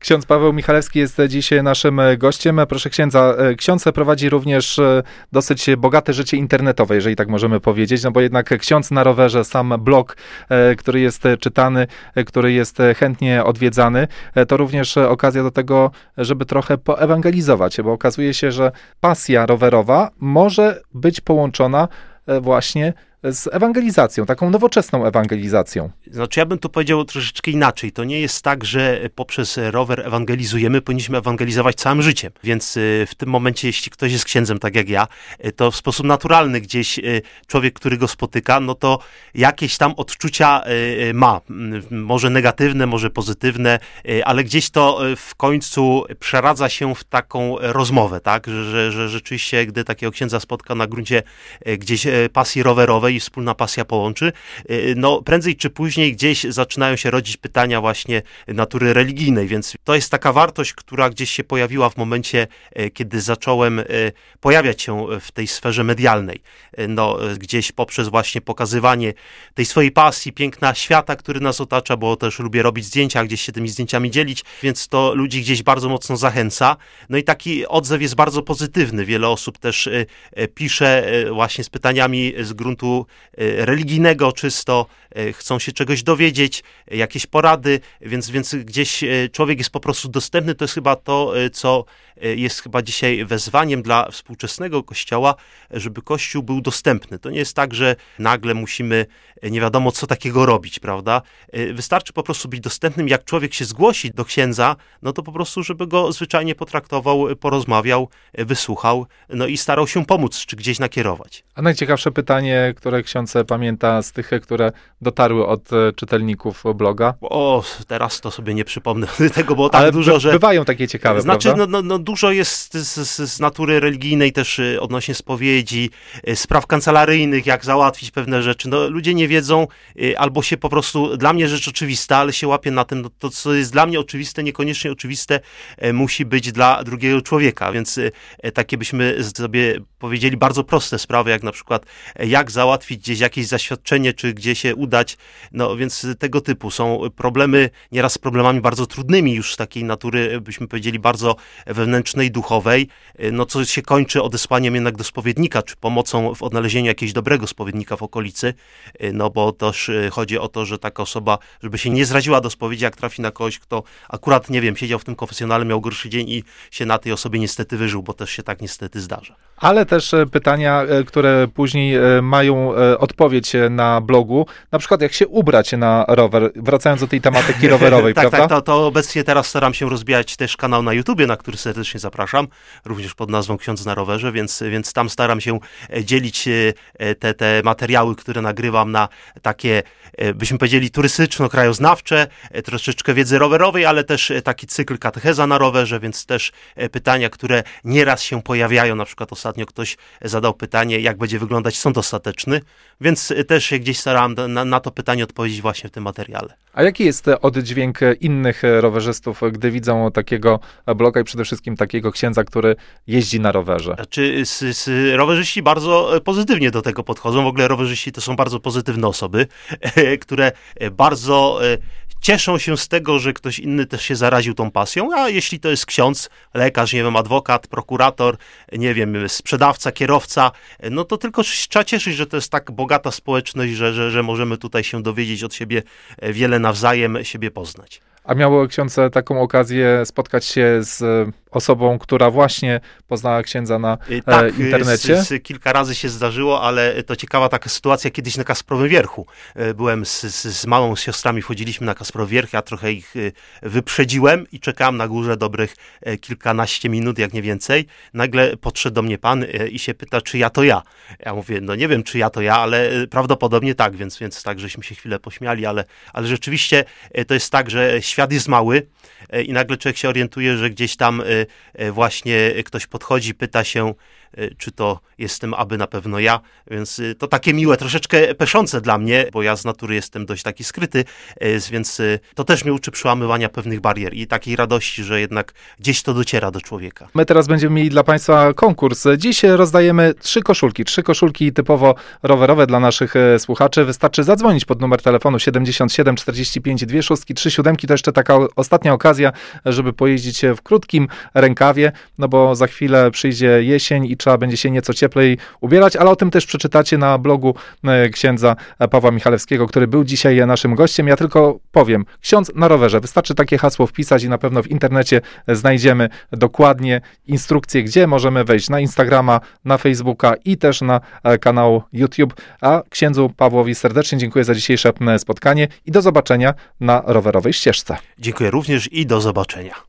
Ksiądz Paweł Michalewski jest dziś naszym gościem. Proszę księdza, ksiądz prowadzi również dosyć bogate życie internetowe, jeżeli tak możemy powiedzieć, no bo jednak ksiądz na rowerze, sam blog, który jest czytany, który jest chętnie odwiedzany, to również okazja do tego, żeby trochę poewangelizować, bo okazuje się, że pasja rowerowa może być połączona właśnie z ewangelizacją, taką nowoczesną ewangelizacją. Znaczy ja bym to powiedział troszeczkę inaczej. To nie jest tak, że poprzez rower ewangelizujemy, powinniśmy ewangelizować całym życiem. Więc w tym momencie, jeśli ktoś jest księdzem, tak jak ja, to w sposób naturalny gdzieś człowiek, który go spotyka, no to jakieś tam odczucia ma. Może negatywne, może pozytywne, ale gdzieś to w końcu przeradza się w taką rozmowę, tak? Że rzeczywiście, gdy takiego księdza spotka na gruncie gdzieś pasji rowerowej i wspólna pasja połączy, no prędzej czy później gdzieś zaczynają się rodzić pytania właśnie natury religijnej, więc to jest taka wartość, która gdzieś się pojawiła w momencie, kiedy zacząłem pojawiać się w tej sferze medialnej. No gdzieś poprzez właśnie pokazywanie tej swojej pasji, piękna świata, który nas otacza, bo też lubię robić zdjęcia, gdzieś się tymi zdjęciami dzielić, więc to ludzi gdzieś bardzo mocno zachęca. No i taki odzew jest bardzo pozytywny. Wiele osób też pisze właśnie z pytaniami z gruntu religijnego czysto, chcą się czegoś dowiedzieć, jakieś porady, więc gdzieś człowiek jest po prostu dostępny. To jest chyba to, co jest chyba dzisiaj wezwaniem dla współczesnego Kościoła, żeby Kościół był dostępny. To nie jest tak, że nagle musimy nie wiadomo co takiego robić, prawda? Wystarczy po prostu być dostępnym. Jak człowiek się zgłosi do księdza, no to po prostu, żeby go zwyczajnie potraktował, porozmawiał, wysłuchał, no i starał się pomóc, czy gdzieś nakierować. A najciekawsze pytanie, które ksiądz pamięta z tych, które dotarły od czytelników bloga? O, teraz to sobie nie przypomnę tego, bo tak ale dużo, że... bywają takie ciekawe, znaczy, prawda? no dużo jest z natury religijnej też odnośnie spowiedzi, spraw kancelaryjnych, jak załatwić pewne rzeczy. No ludzie nie wiedzą, albo się po prostu, dla mnie rzecz oczywista, ale się łapie na tym, no, to co jest dla mnie oczywiste, niekoniecznie oczywiste, musi być dla drugiego człowieka, więc takie byśmy sobie powiedzieli bardzo proste sprawy, jak na przykład jak załatwić gdzieś jakieś zaświadczenie, czy gdzie się udać, no więc tego typu są problemy, nieraz z problemami bardzo trudnymi już z takiej natury, byśmy powiedzieli, bardzo wewnętrznej, duchowej, no co się kończy odesłaniem jednak do spowiednika, czy pomocą w odnalezieniu jakiegoś dobrego spowiednika w okolicy, no bo też chodzi o to, że taka osoba, żeby się nie zraziła do spowiedzi, jak trafi na kogoś, kto akurat, nie wiem, siedział w tym konfesjonale, miał gorszy dzień i się na tej osobie niestety wyżył, bo też się tak niestety zdarza. Ale też pytania, które później mają odpowiedź na blogu, na przykład jak się ubrać na rower, wracając do tej tematyki rowerowej, tak, prawda? Tak, to obecnie teraz staram się rozwijać też kanał na YouTubie, na który serdecznie zapraszam, również pod nazwą Ksiądz na rowerze, więc tam staram się dzielić te materiały, które nagrywam na takie, byśmy powiedzieli, turystyczno-krajoznawcze, troszeczkę wiedzy rowerowej, ale też taki cykl katecheza na rowerze, więc też pytania, które nieraz się pojawiają, na przykład ostatnio ktoś zadał pytanie, jak będzie wyglądać sąd ostateczny, więc też się gdzieś starałem na to pytanie odpowiedzieć właśnie w tym materiale. A jaki jest oddźwięk innych rowerzystów, gdy widzą takiego bloga i przede wszystkim takiego księdza, który jeździ na rowerze? Znaczy, rowerzyści bardzo pozytywnie do tego podchodzą. W ogóle rowerzyści to są bardzo pozytywne osoby, które bardzo cieszą się z tego, że ktoś inny też się zaraził tą pasją, a jeśli to jest ksiądz, lekarz, nie wiem, adwokat, prokurator, nie wiem, sprzedawca, kierowca, no to tylko trzeba cieszyć, że to jest tak bogata społeczność, że możemy tutaj się dowiedzieć od siebie wiele nawzajem, siebie poznać. A miał ksiądz taką okazję spotkać się z osobą, która właśnie poznała księdza na internecie? Kilka razy się zdarzyło, ale to ciekawa taka sytuacja kiedyś na Kasprowym Wierchu. Byłem z mamą, z siostrami, wchodziliśmy na Kasprowy Wierch, ja trochę ich wyprzedziłem i czekałem na górze dobrych kilkanaście minut, jak nie więcej. Nagle podszedł do mnie pan i się pyta, czy ja to ja. Ja mówię, no nie wiem, czy ja to ja, ale prawdopodobnie tak, więc tak, żeśmy się chwilę pośmiali, ale rzeczywiście to jest tak, że świat jest mały i nagle człowiek się orientuje, że gdzieś tam właśnie ktoś podchodzi, pyta się, czy to jestem aby na pewno ja, więc to takie miłe, troszeczkę peszące dla mnie, bo ja z natury jestem dość taki skryty, więc to też mnie uczy przełamywania pewnych barier i takiej radości, że jednak gdzieś to dociera do człowieka. My teraz będziemy mieli dla Państwa konkurs. Dziś rozdajemy 3 koszulki typowo rowerowe dla naszych słuchaczy. Wystarczy zadzwonić pod numer telefonu 77 45 26 37. To jeszcze taka ostatnia okazja, żeby pojeździć w krótkim rękawie, no bo za chwilę przyjdzie jesień i trzeba będzie się nieco cieplej ubierać, ale o tym też przeczytacie na blogu księdza Pawła Michalewskiego, który był dzisiaj naszym gościem. Ja tylko powiem, ksiądz na rowerze. Wystarczy takie hasło wpisać i na pewno w internecie znajdziemy dokładnie instrukcje, gdzie możemy wejść na Instagrama, na Facebooka i też na kanał YouTube. A księdzu Pawłowi serdecznie dziękuję za dzisiejsze spotkanie i do zobaczenia na rowerowej ścieżce. Dziękuję również i do zobaczenia.